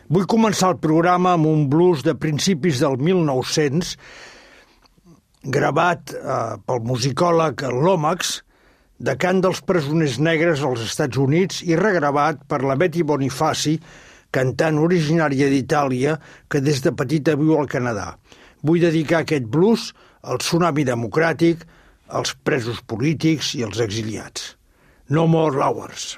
Vull començar el programa amb un blues de principis del 1900, gravat pel musicòleg Lomax, de cant dels presoners negres als Estats Units i regravat per la Betty Bonifaci, cantant originària d'Itàlia que des de petita viu al Canadà. Vull dedicar aquest blues al tsunami democràtic, als presos polítics i als exiliats. No More Flowers.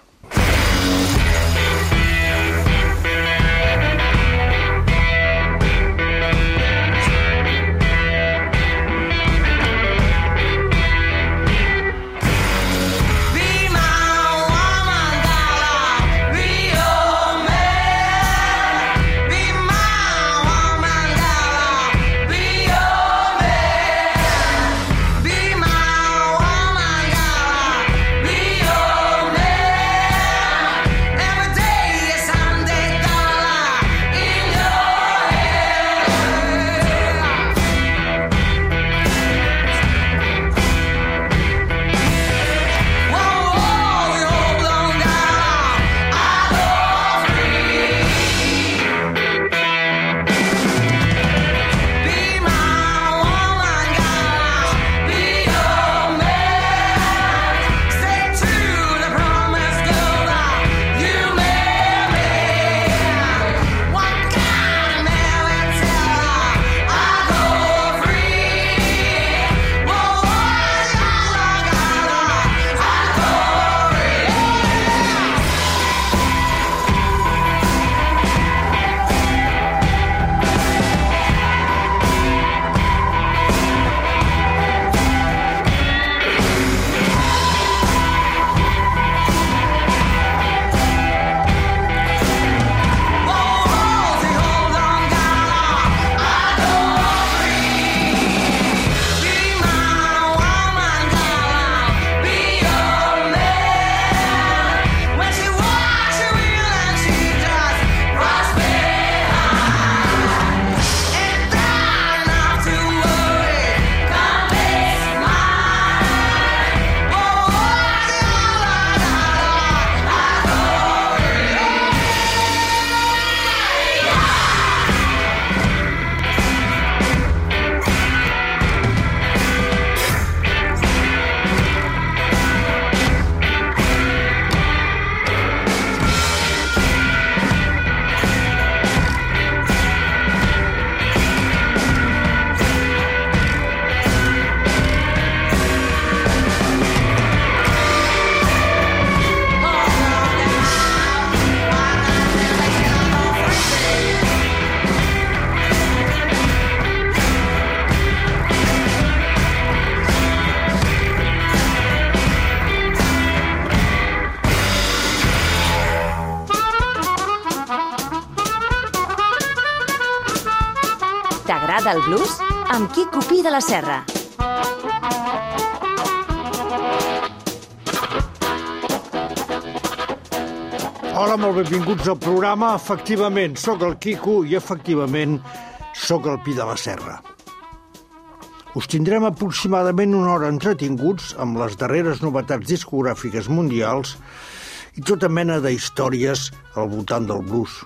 T'agrada el blues? Amb Quico Pi de la Serra. Hola, molt benvinguts al programa. Efectivament, sóc el Quico i efectivament sóc el Pi de la Serra. Us tindrem aproximadament una hora entretinguts amb les darreres novetats discogràfiques mundials i tota mena d'històries al voltant del blues.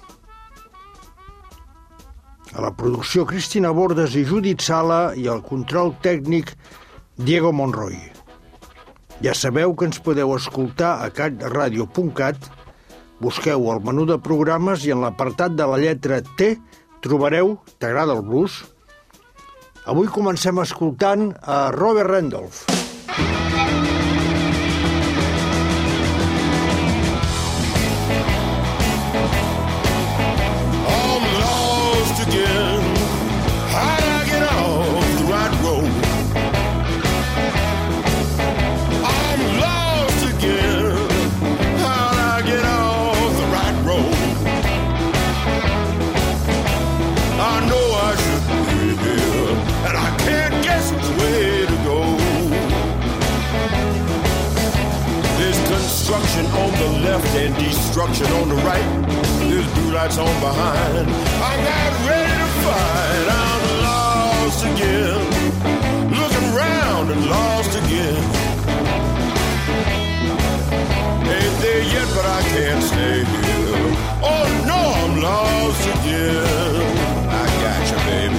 A la producció Cristina Bordes i Judit Sala i al control tècnic Diego Monroy. Ja sabeu que ens podeu escoltar a catradio.cat, busqueu el menú de programes i en l'apartat de la lletra T trobareu T'agrada el blues? Avui comencem escoltant a Robert Randolph. On the left and destruction on the right. There's blue lights on behind. I got ready to fight. I'm lost again. Looking round and lost again. Ain't there yet, but I can't stay here. Oh no, I'm lost again. again. I got you, baby.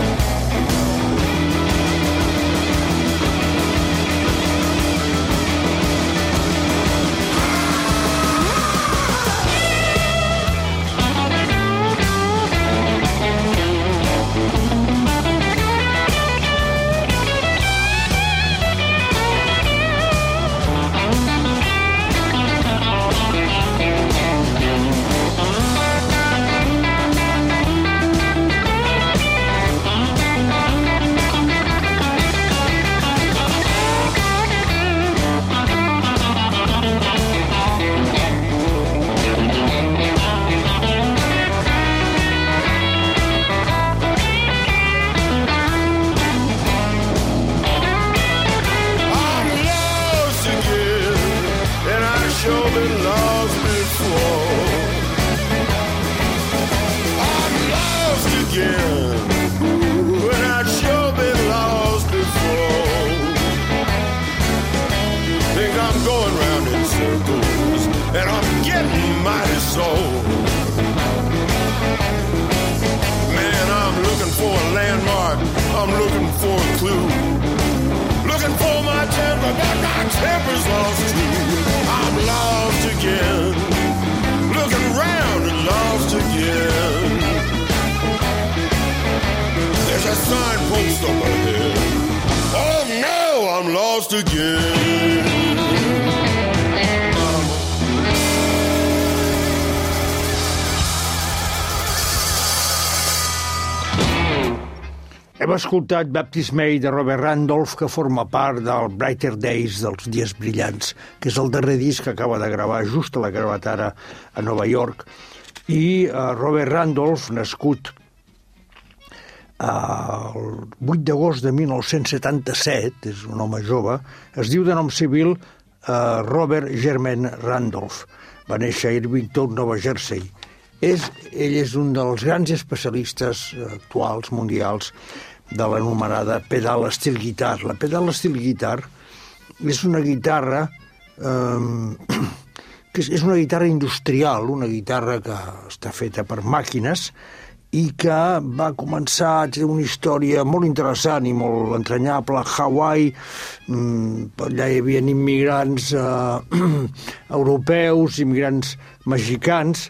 Hem escoltat Baptist May de Robert Randolph, que forma part del Brighter Days, dels dies brillants, que és el darrer disc que acaba de gravar, just l'ha gravat ara a Nova York. I Robert Randolph, nascut el 8 d'agost de 1977, és un home jove, es diu de nom civil Robert Germain Randolph. Va néixer a Irvington, Nova Jersey. Ell és un dels grans especialistes actuals, mundials, de l'anomenada pedal steel guitar. La pedal steel guitar és una guitarra que és una guitarra industrial, una guitarra que està feta per màquines i que va començar a tenir una història molt interessant i molt entranyable a Hawaii. Allà hi havia immigrants europeus, immigrants mexicans.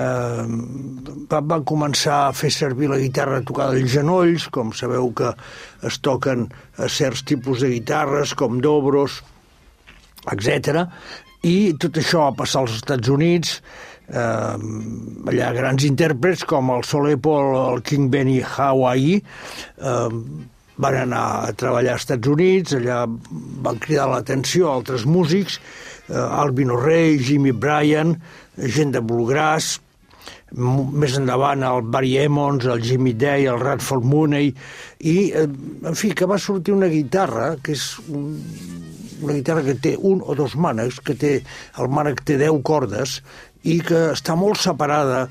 Van començar a fer servir la guitarra tocada als genolls, com sabeu que es toquen certs tipus de guitarres, com dobros, etc. I tot això va passar als Estats Units. Allà grans intèrprets com el Solepo, el King Benny Hawaii, van anar a treballar als Estats Units. Allà van cridar l'atenció a altres músics, Alvin O'Reilly, Jimmy Bryan, gent de bluegrass, més endavant el Barry Emmons, el Jimmy Day, el Radford Mooney, i en fi, que va sortir una guitarra que és una guitarra que té un o dos mànecs, que té, el mànec té 10 cordes i que està molt separada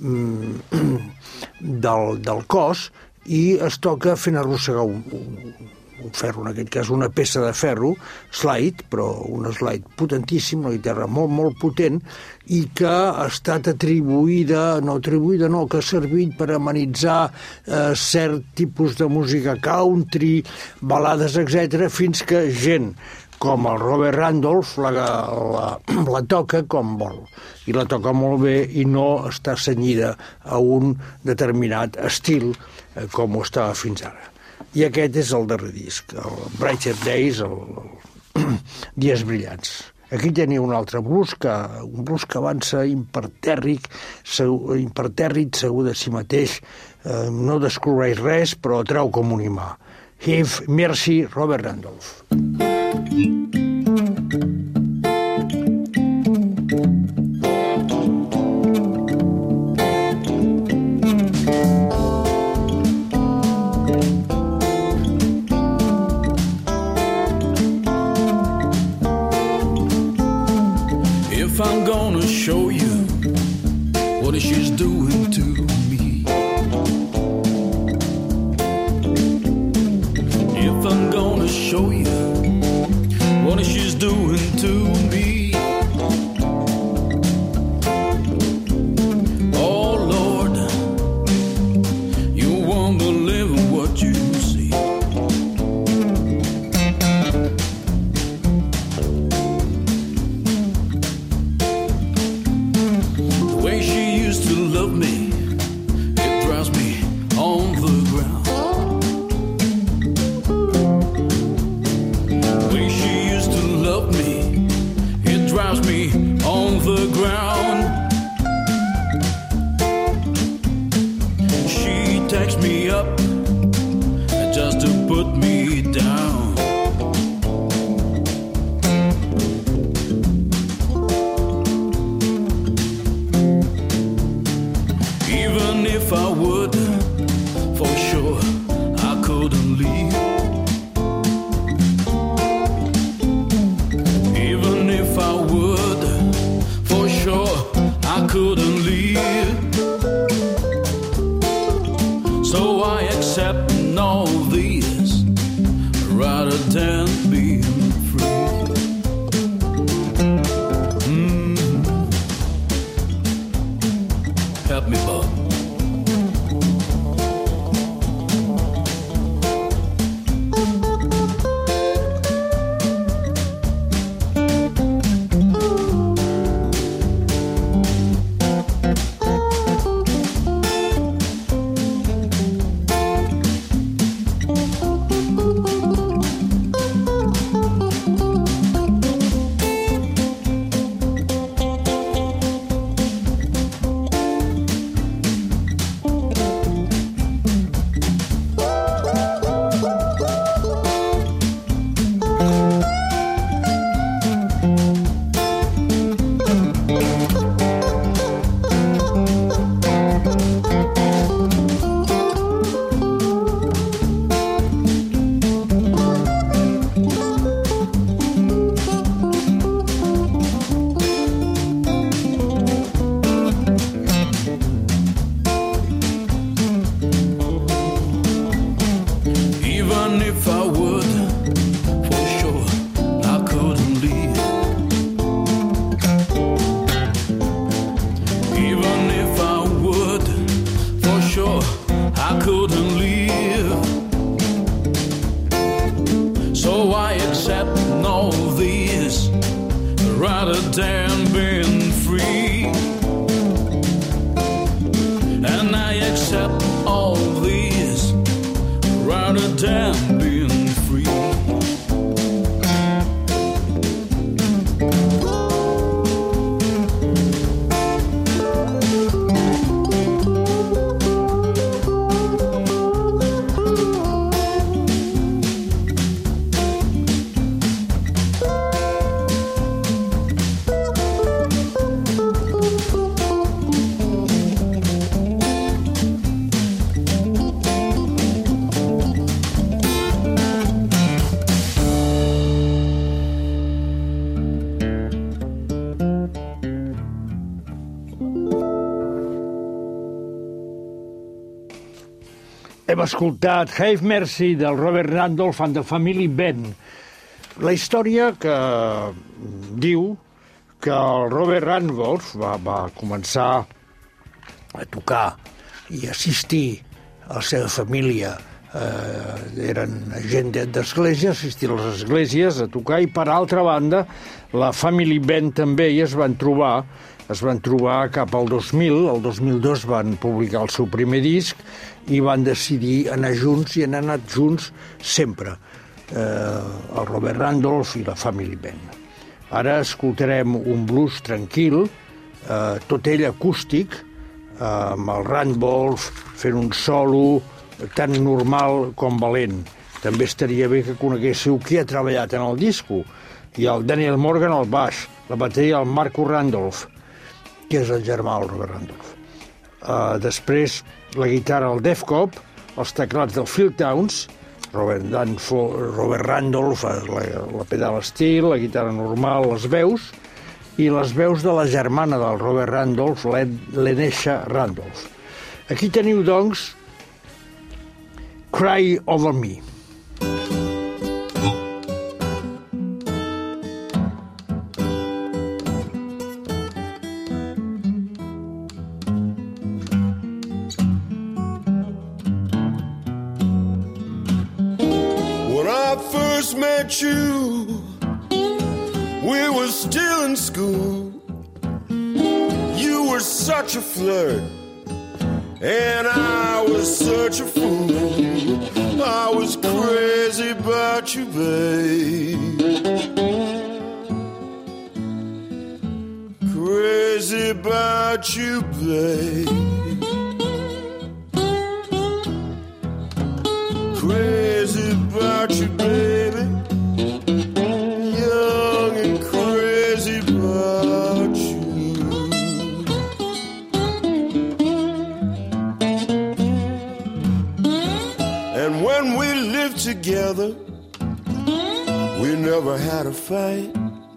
del cos i es toca fent arrossegar un ferro, en aquest cas una peça de ferro, slide, però un slide potentíssim, una guitarra molt, molt potent, i que ha estat atribuïda, que ha servit per amenitzar cert tipus de música country, balades, etc., fins que gent com el Robert Randolph la toca com vol, i la toca molt bé i no està cenyida a un determinat estil com ho estava fins ara. I aquest és el darrer disc, el Brighter Days, el Dies Brillants. Aquí teniu un altre blues que avança impertèrrit, segur de si mateix, no descobreix res, però treu com un imà. Have Mercy, Robert Randolph. If I'm gonna show you what she's doing to me, if I'm gonna show you backs me up just to put me down. Even if I would, for sure, I couldn't leave. Even if I would, for sure, I couldn't leave. So I accept all this rather than being free. Help me, Bob. Hem escoltat Have Mercy del Robert Randolph and the Family Band. La història que diu que el Robert Randolph va començar a tocar i assistir a la seva família. Eren gent d'església, assistir a les esglésies a tocar, i per altra banda la Family Band també hi es van trobar cap al 2000. El 2002 van publicar el seu primer disc i van decidir anar junts, i han anat junts sempre, el Robert Randolph i la Family Band. Ara escoltarem un blues tranquil, tot ell acústic, amb el Randolph fent un solo tan normal com valent. També estaria bé que coneguéssiu qui ha treballat en el disco. Hi ha el Daniel Morgan al baix, la bateria el Marco Randolph, que és el germà del Robert Randolph. Després la guitarra el Def Cobb, els teclats del Phil Towns, Robert Randolph, la pedal steel, la guitarra normal, les veus, i les veus de la germana del Robert Randolph, l'Enesha Randolph. Aquí teniu, doncs, Cry Over Me. Met you, we were still in school. You were such a flirt, and I was such a fool. I was crazy about you, babe. Crazy about you, babe. crazy about you, baby. Young and crazy about you. And when we lived together, we never had a fight.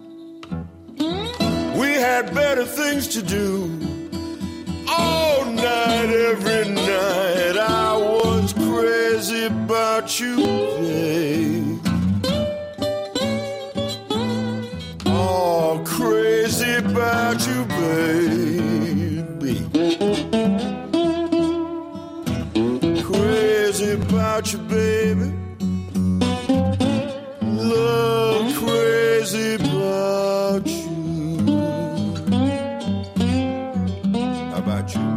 We had better things to do. All night, every night, I was crazy about you, babe. Oh, crazy about you, baby. Crazy about you, baby. Love, crazy about you. How about you?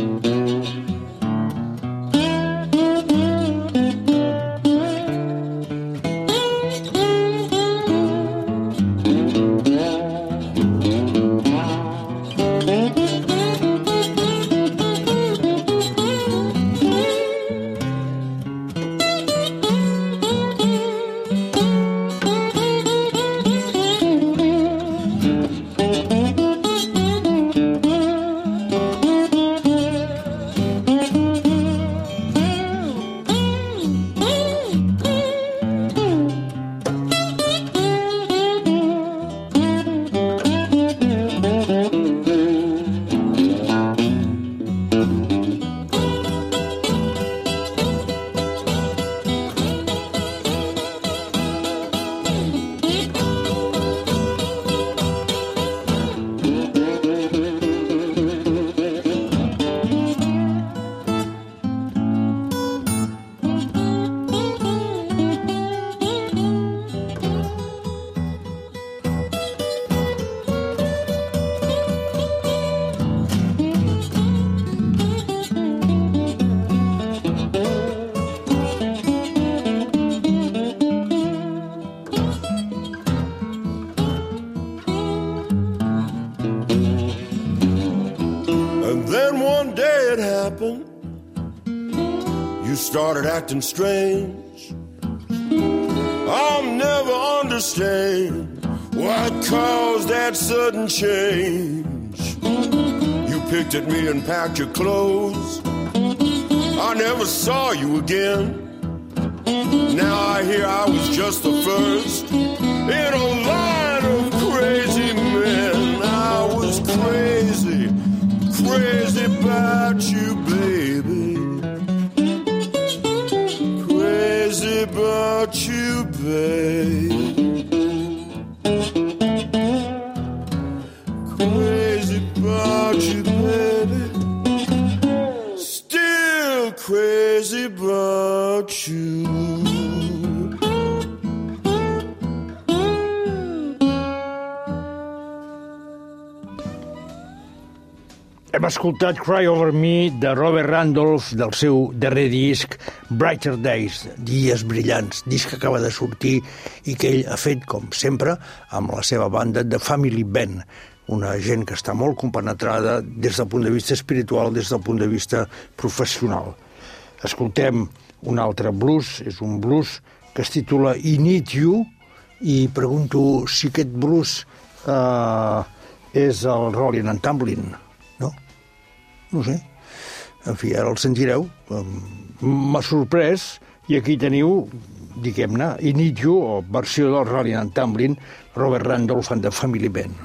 You started acting strange. I'll never understand what caused that sudden change. You picked at me and packed your clothes. I never saw you again. Now I hear I was just the first in a line of crazy men. I was crazy, crazy about you, baby. Crazy about you, babe. Crazy about you, baby. Still crazy about you. Hem escoltat Cry Over Me de Robert Randolph del seu darrer disc Brighter Days, Dies Brillants, disc que acaba de sortir i que ell ha fet, com sempre, amb la seva banda The Family Band, una gent que està molt compenetrada des del punt de vista espiritual, des del punt de vista professional. Escoltem un altre blues, és un blues que es titula I Need You, i pregunto si aquest blues és el Rollin' and Tumblin'. No sé. En fi, ara el sentireu. M'ha sorprès i aquí teniu, diguem-ne, I Need You, o versió del Rollin' and Tumblin', Robert Randolph and the Family Band.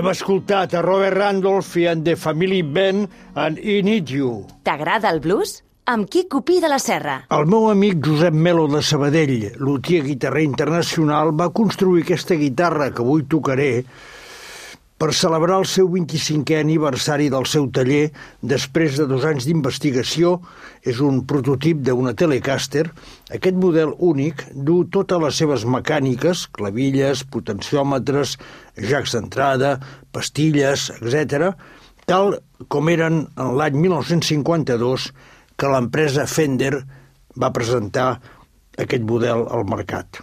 Hem escoltat a Robert Randolph i en The Family Band en I Need You. T'agrada el blues? Amb Quico Pi de la Serra. El meu amic Josep Melo de Sabadell, luthier guitarrer internacional, va construir aquesta guitarra que avui tocaré per celebrar el seu 25è aniversari del seu taller després de 2 anys d'investigació. És un prototip d'una Telecaster. Aquest model únic du totes les seves mecàniques, clavilles, potenciòmetres, jacks d'entrada, pastilles, etc., tal com eren en l'any 1952 que l'empresa Fender va presentar aquest model al mercat.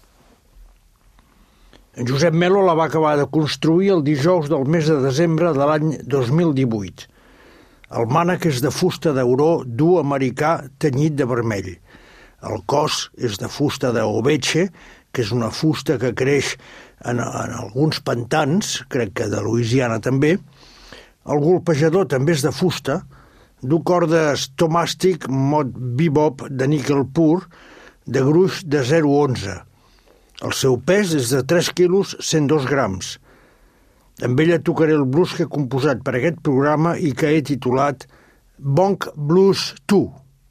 En Josep Melo la va acabar de construir el dijous del mes de desembre de l'any 2018. El mànec és de fusta d'auró dur americà tenyit de vermell. El cos és de fusta d'oveche, que és una fusta que creix en alguns pantans, crec que de Louisiana també. El golpejador també és de fusta, du cordes Tomàstic mod bebop de níquel pur, de gruix de 0,11. El seu pes és de 3 quilos 102 grams. Amb ella tocaré el blues que he composat per aquest programa i que he titulat Bonk Blues 2.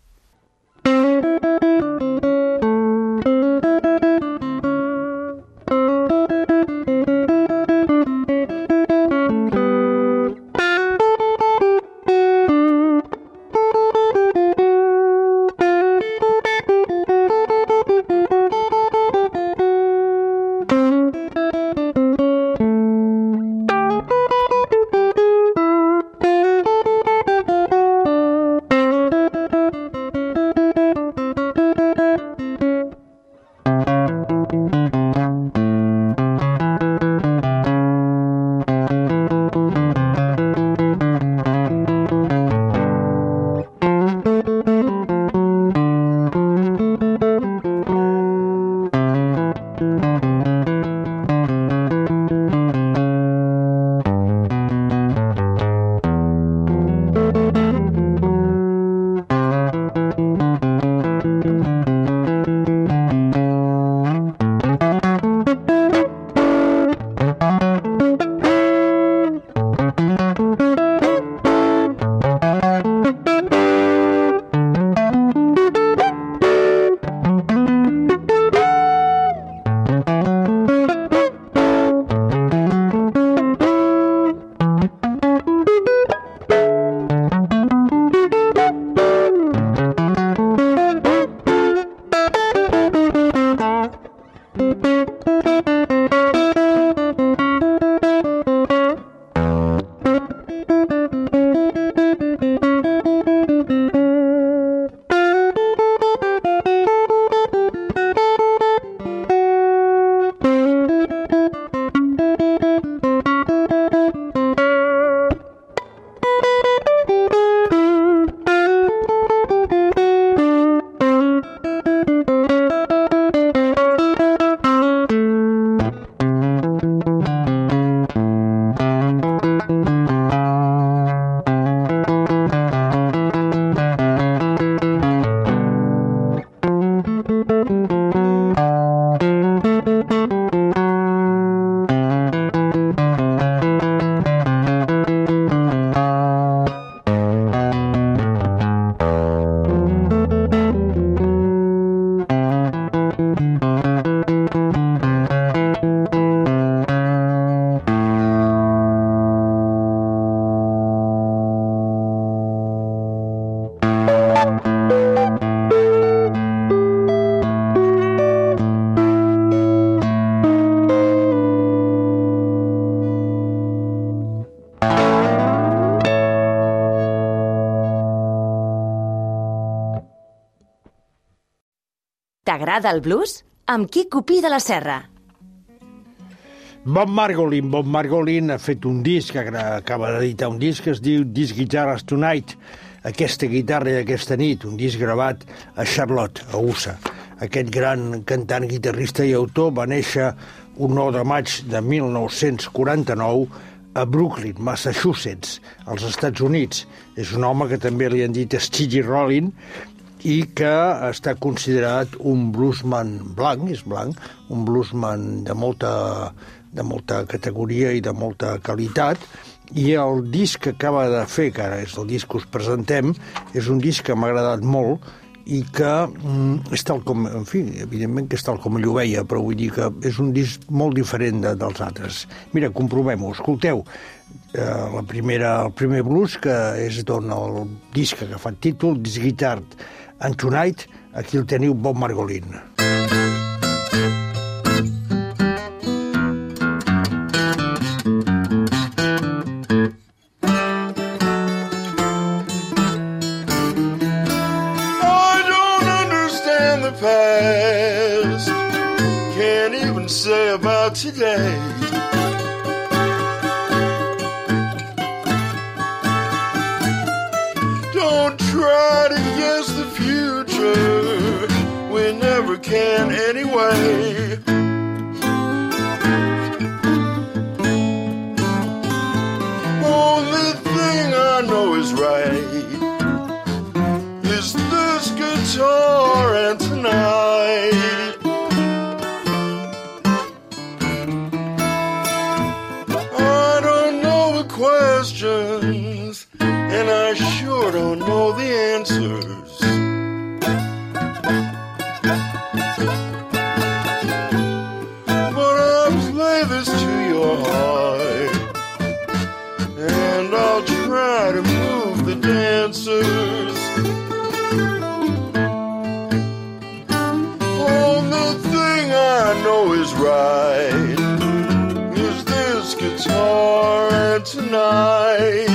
T'agrada el blues? Amb Quico Pi de la Serra. Bob Margolin ha fet un disc, acaba d'editar un disc que es diu This Guitars Tonight, aquesta guitarra i aquesta nit, un disc gravat a Charlotte, a USA. Aquest gran cantant, guitarrista i autor va néixer un 9 de maig de 1949 a Brooklyn, Massachusetts, als Estats Units. És un home que també li han dit Stiggy Rollin i que està considerat un bluesman blanc, és blanc, un bluesman de molta de molta categoria i de molta qualitat, i el disc que acaba de fer, que ara és el disc que us presentem, és un disc que m'ha agradat molt i que és tal com, en fi, evidentment que és tal com ell ho veia, però vull dir que és un disc molt diferent dels altres. Mira, comprovem-ho, escolteu el primer blues, que és d'on el disc que ha agafat títol, This Guitar and Tonight, aquí el teniu, Bob Margolin. Past, can't even say about today. Don't try to guess the future, we never can anyway. Only thing I know is right is this guitar and tonight. I don't know the questions, and I sure don't know the answers. But I'll play this to your heart, and I'll try to move the dancers. I know is right is this guitar and tonight.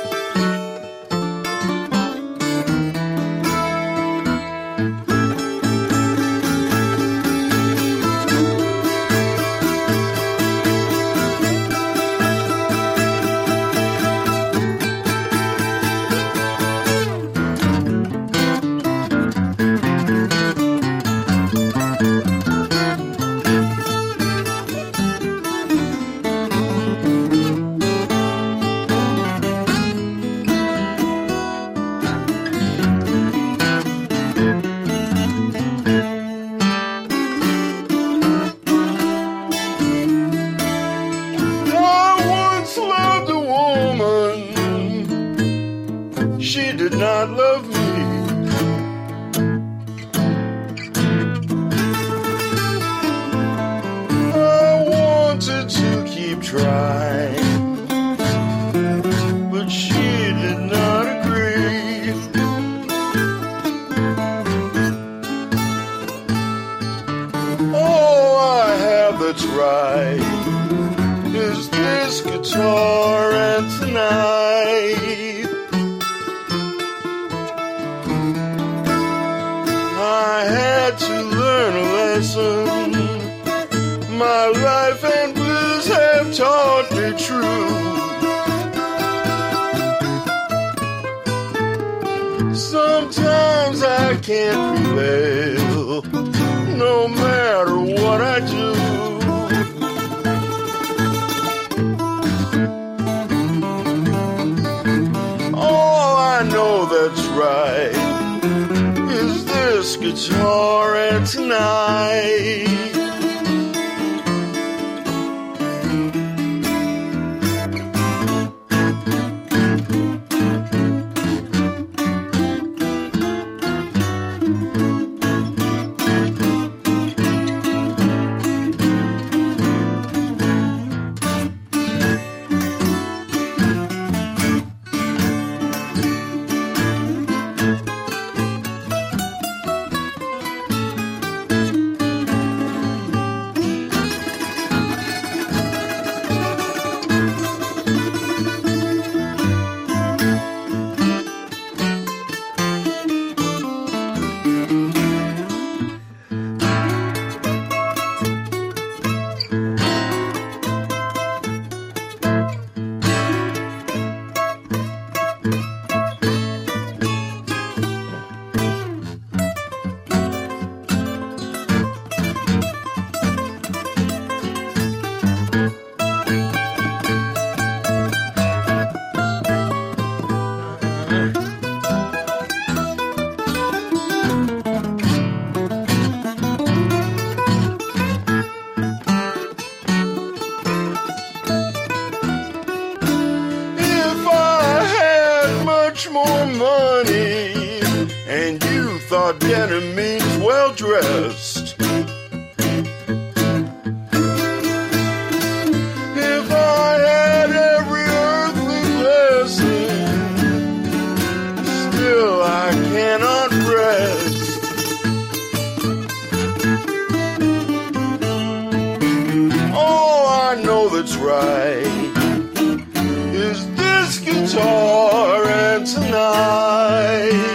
Sometimes I can't prevail, no matter what I do. All I know that's right is this guitar and tonight. more money, and you thought denim means well-dressed. If I had every earthly blessing, still I cannot rest. All I know that's right is this guitar and tonight.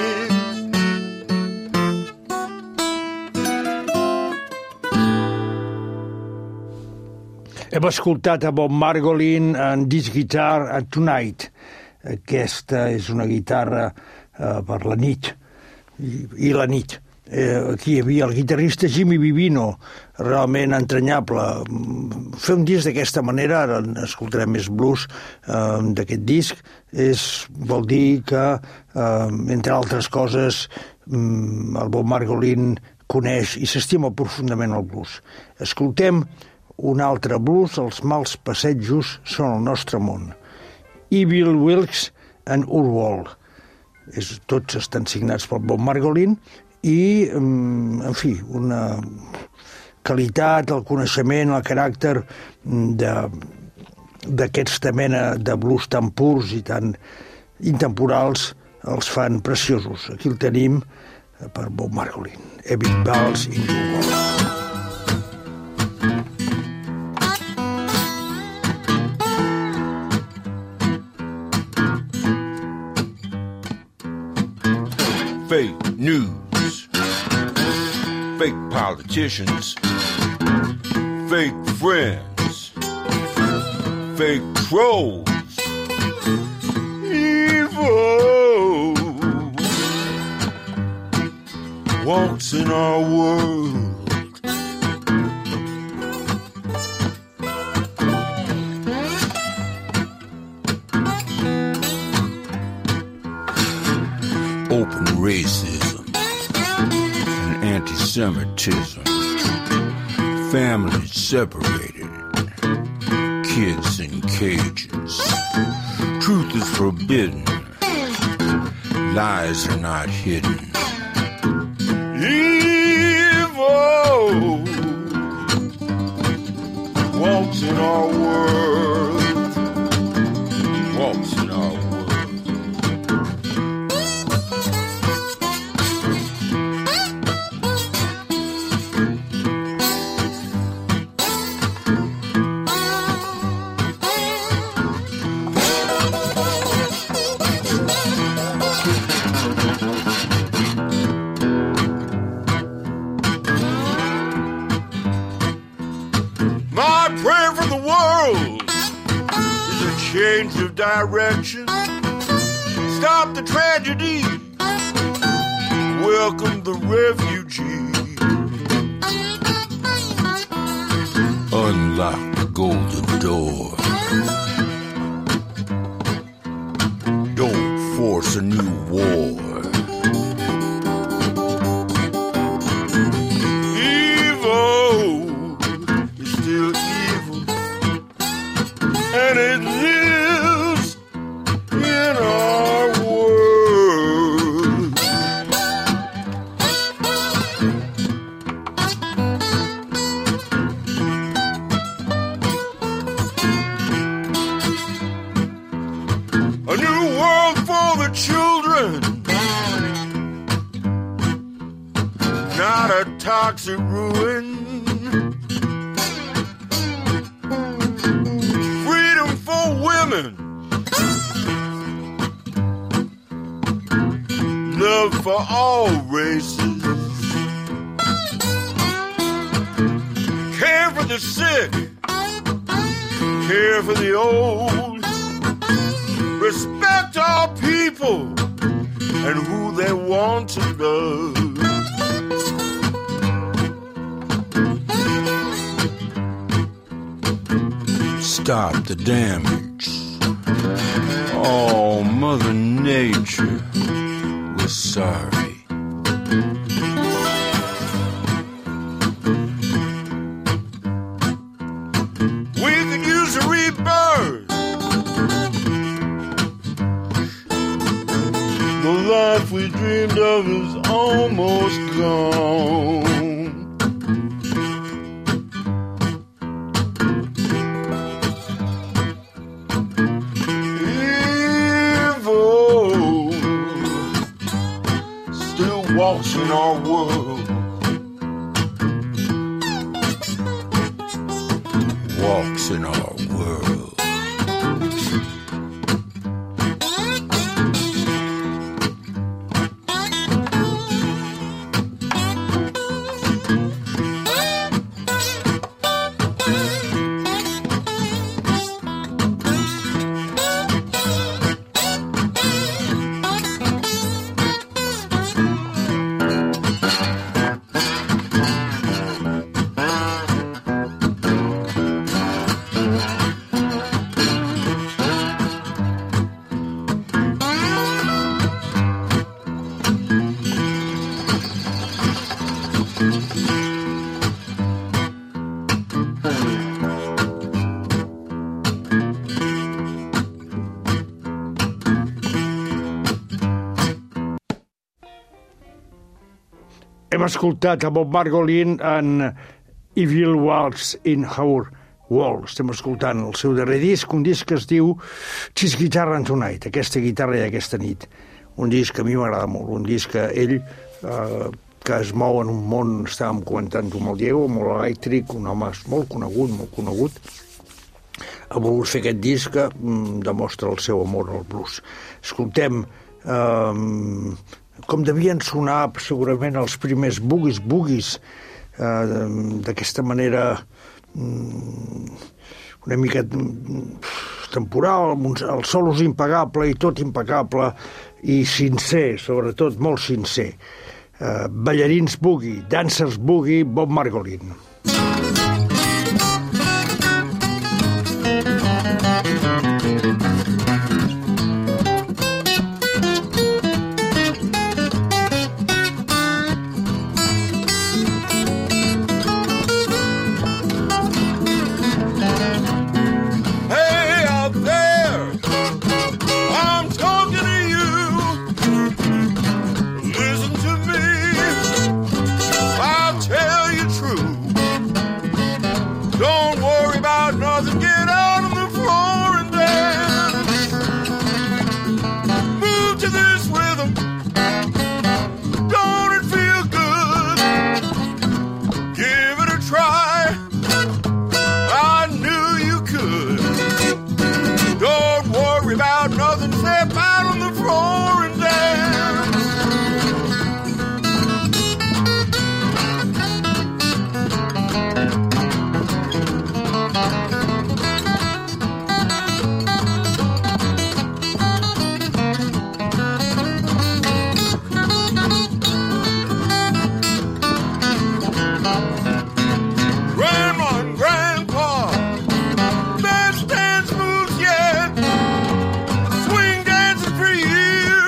Hem escoltat a Bob Margolin en This Guitar and Tonight. Aquesta és una guitarra per la nit i la nit. Aquí hi havia el guitarrista Jimmy Vivino, realment entranyable. Fer un disc d'aquesta manera, ara escoltarem més blues d'aquest disc, vol dir que, entre altres coses, el Bob Margolin coneix i s'estima profundament el blues. Escoltem un altre blues, Els mals passejos són el nostre món. Evil Wilkes and Urwald. Tots estan signats pel Bob Margolin i, en fi, una qualitat, el coneixement, el caràcter d'aquesta mena de blues tan purs i tan intemporals els fan preciosos. Aquí el tenim per Bob Margolin. Evil Wilkes and Urwald. Fake news, fake politicians, fake friends, fake trolls, evil walks in our world. Open racism and anti-Semitism, families separated, kids in cages, truth is forbidden, lies are not hidden. Evil walks in our world, walks in our world. Change of direction, stop the tragedy, welcome the refugee, unlock the golden door, don't force a new war. Evil is still evil, and it lives in our world. A new world for the children, not a toxic ruin. Freedom for women, love for all races, care for the sick, care for the old, respect all people and who they want to love. Stop the damage. Oh, Mother Nature was sorry. We could use a rebirth. The life we dreamed of is almost gone. Evil still walks in our world. Walks in our world. Hem escoltat a Bob Margolin en Evil Walks in Our World. Estem escoltant el seu darrer disc, un disc que es diu This Guitar and Tonight, aquesta guitarra i aquesta nit. Un disc que a mi m'agrada molt, un disc que ell, que es mou en un món, estàvem comentant-ho amb el Diego, molt elèctric, un home molt conegut, ha volgut fer aquest disc que demostra el seu amor al blues. Escoltem com devien sonar segurament els primers boogies, d'aquesta manera una mica temporal, el solo és impecable i tot impecable i sincer, sobretot molt sincer. Ballarins boogie, dancers boogie, Bob Margolin. Swing dancing for years.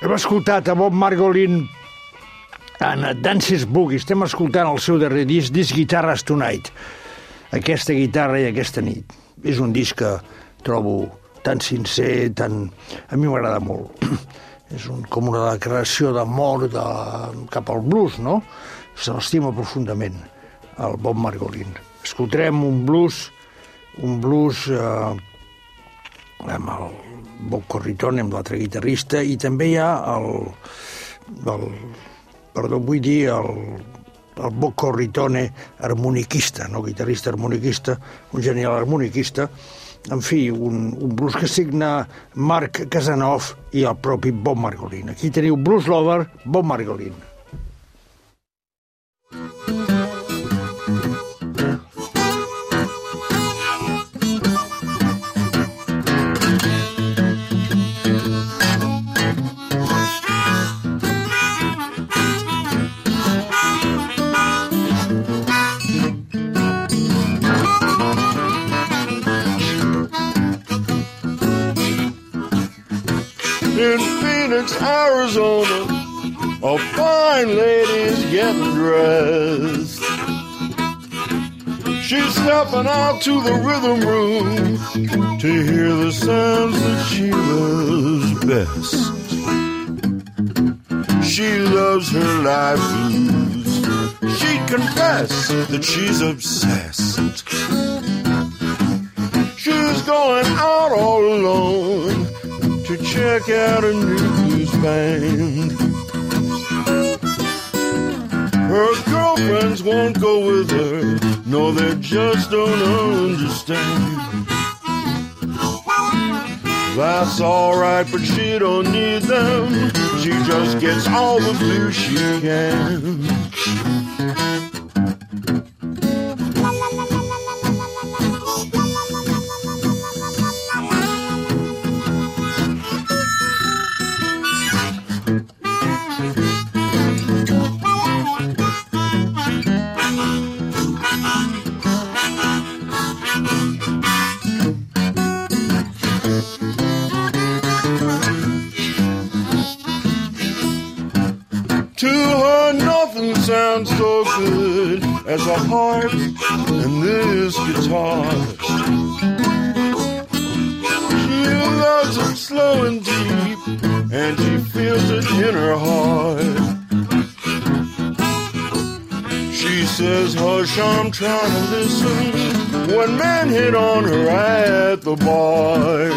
Hem escoltat a Bob Margolin en Dances Boogie. Estem escoltant el seu darrer disc, This Guitarras Tonight. Aquesta guitarra i aquesta nit. És un disc que trobo tan sincer, tan... A mi m'agrada molt. És com una declaració d'amor cap al blues, no? Se l'estima profundament, el Bob Margolin. Escoltarem un blues amb el Bob Corritone, amb l'altre guitarrista, i també hi ha el Bob Corritone harmoniquista, no? Guitarrista harmoniquista, un genial harmoniquista. En fi, un blues que signa Mark Casanov i el propi Bob Margolin. Aquí teniu Blues Lover, Bob Margolin. In Phoenix, Arizona, a fine lady's getting dressed. She's stepping out to the rhythm room to hear the sounds that she loves best. She loves her live blues. She'd confess that she's obsessed. She's going out all alone to check out a new blues band. Her girlfriends won't go with her. No, they just don't understand. That's alright, but she don't need them. She just gets all the blues she can. To her, nothing sounds so good as a harp and this guitar. She loves it slow and deep, and she feels it in her heart. She says, hush, I'm trying to listen, when men hit on her at the bar.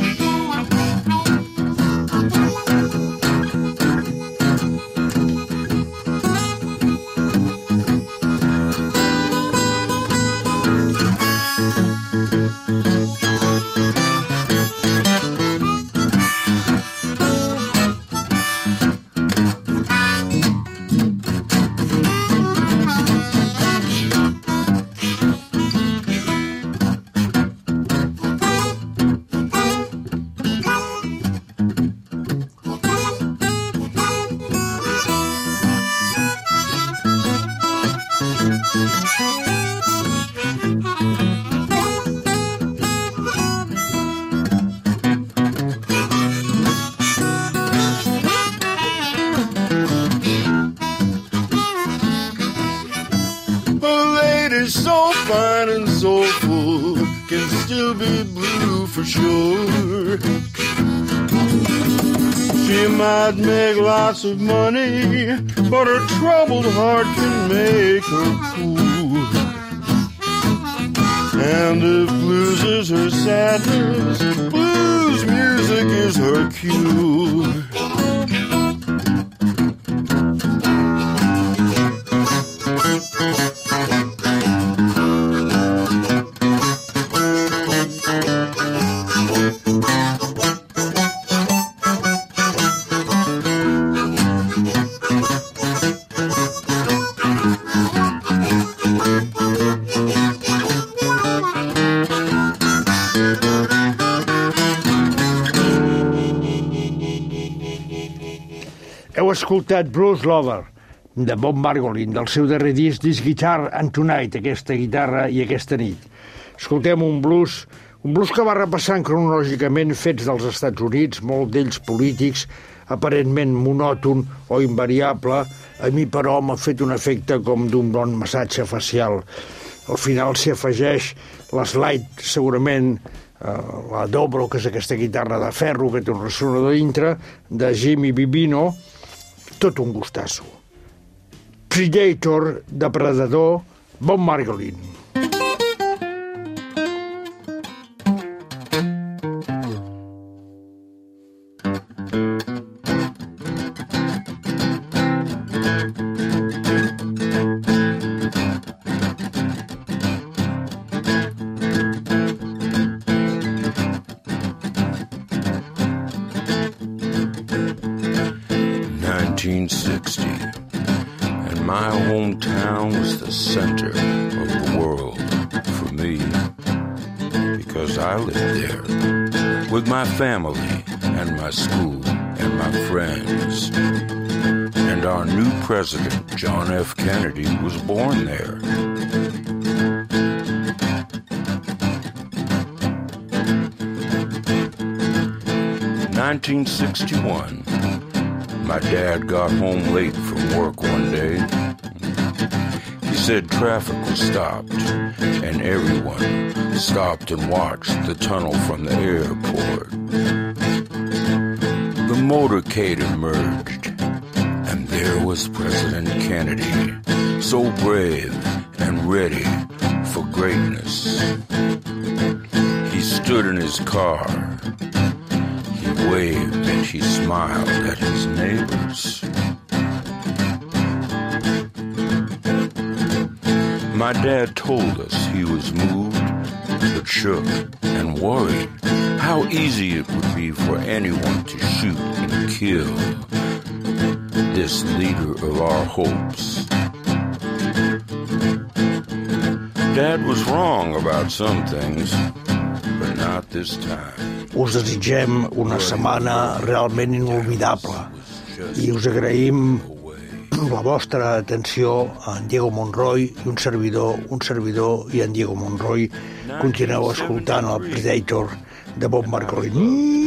So fine and soulful, can still be blue for sure. She might make lots of money, but her troubled heart can make her poor. And if blues is her sadness, blues music is her cure. Heu escoltat Blues Lover, de Bob Margolin, del seu darrer disc, This Guitar and Tonight, aquesta guitarra i aquesta nit. Escoltem un blues Un blues que va repassant cronològicament fets dels Estats Units, molt d'ells polítics, aparentment monòton o invariable, a mi, però, m'ha fet un efecte com d'un bon massatge facial. Al final s'hi afegeix l'slide, segurament, la dobro, que és aquesta guitarra de ferro que té un ressonador dintre, de Jimmy Vivino, tot un gustasso. Predator, depredador, Bob Margolin. And my hometown was the center of the world for me, because I lived there with my family and my school and my friends. And our new president, John F. Kennedy, was born there. In 1961, my dad got home late from work one day. He said traffic was stopped, and everyone stopped and watched the tunnel from the airport. The motorcade emerged, and there was President Kennedy, so brave and ready for greatness. He stood in his car. He waved and he smiled at his neighbors. My dad told us he was moved, but shook and worried how easy it would be for anyone to shoot and kill this leader of our hopes. Dad was wrong about some things, but not this time. Us desitgem una setmana realment inolvidable i us agraïm la vostra atenció a en Diego Monroy i un servidor i en Diego Monroy. Continueu escoltant el Predator de Bob Margolin.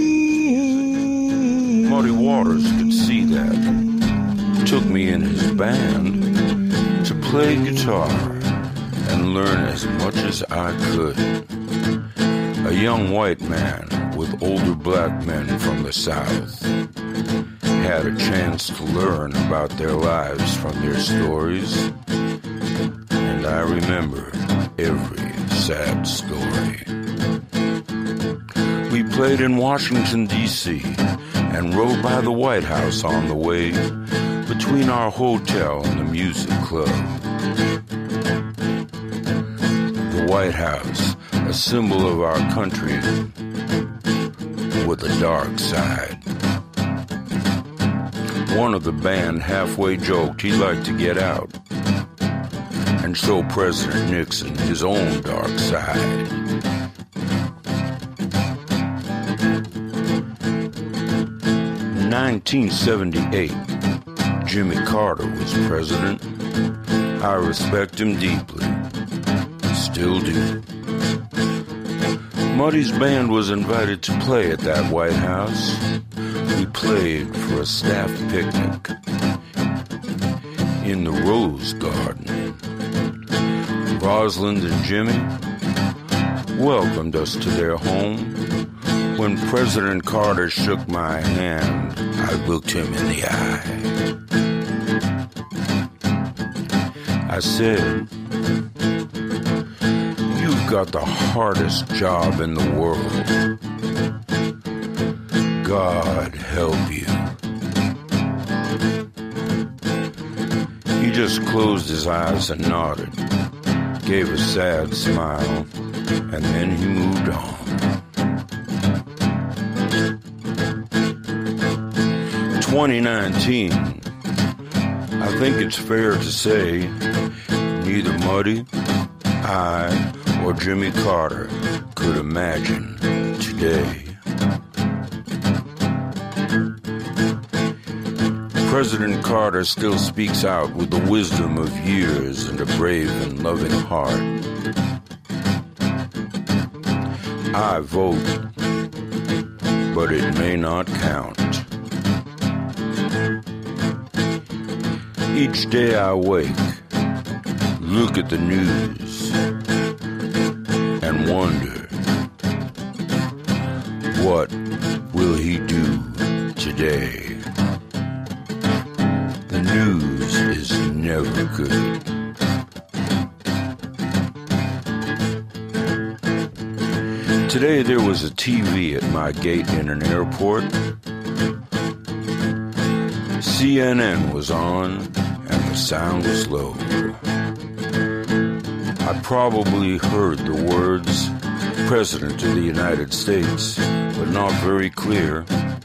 Muddy Waters could see that. Took me in his band to play guitar and learn as much as I could. A young white man with older black men from the South had a chance to learn about their lives from their stories, and I remember every sad story. We played in Washington, D.C., and rode by the White House on the way between our hotel and the music club. The White House, a symbol of our country with a dark side. One of the band halfway joked he'd like to get out and show President Nixon his own dark side. In 1978, Jimmy Carter was president. I respect him deeply. Still do. Muddy's band was invited to play at that White House. We played for a staff picnic in the Rose Garden. Rosalind and Jimmy welcomed us to their home. When President Carter shook my hand, I looked him in the eye. I said, "You've got the hardest job in the world. God help you." He just closed his eyes and nodded, gave a sad smile, and then he moved on. 2019, I think it's fair to say neither Muddy, I, or Jimmy Carter could imagine today. President Carter still speaks out with the wisdom of years and a brave and loving heart. I vote, but it may not count. Each day I wake, look at the news, and wonder, what will he do today? The news is never good. Today there was a TV at my gate in an airport. CNN was on and the sound was low. I probably heard the words President of the United States, but not very clear.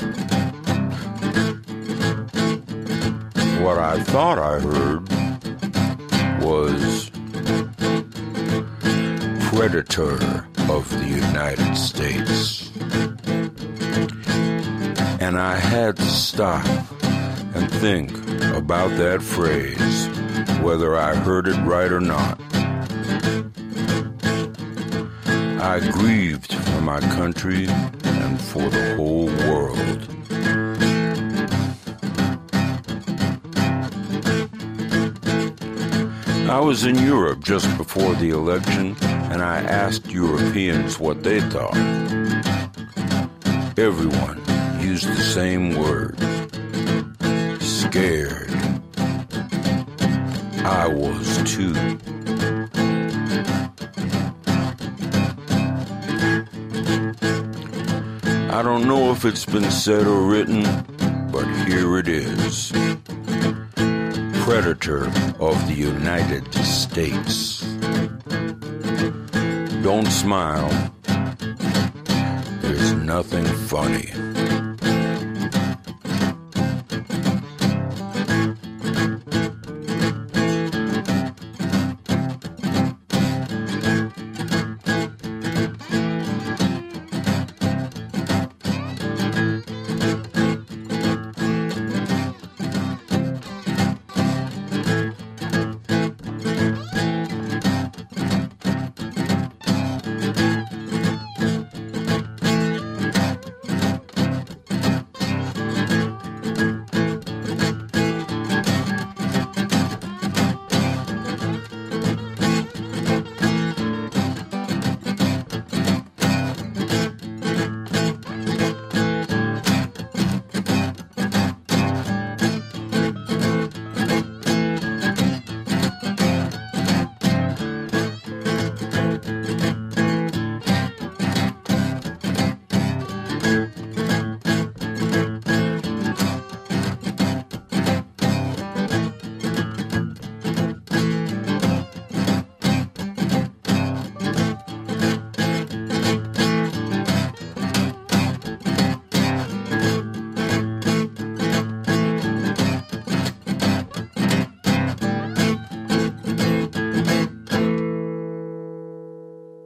What I thought I heard was Predator of the United States. And I had to stop and think about that phrase, whether I heard it right or not. I grieved for my country and for the whole world. I was in Europe just before the election, and I asked Europeans what they thought. Everyone used the same word: scared. I was too. I don't know if it's been said or written, but here it is. Predator of the United States. Don't smile. There's nothing funny.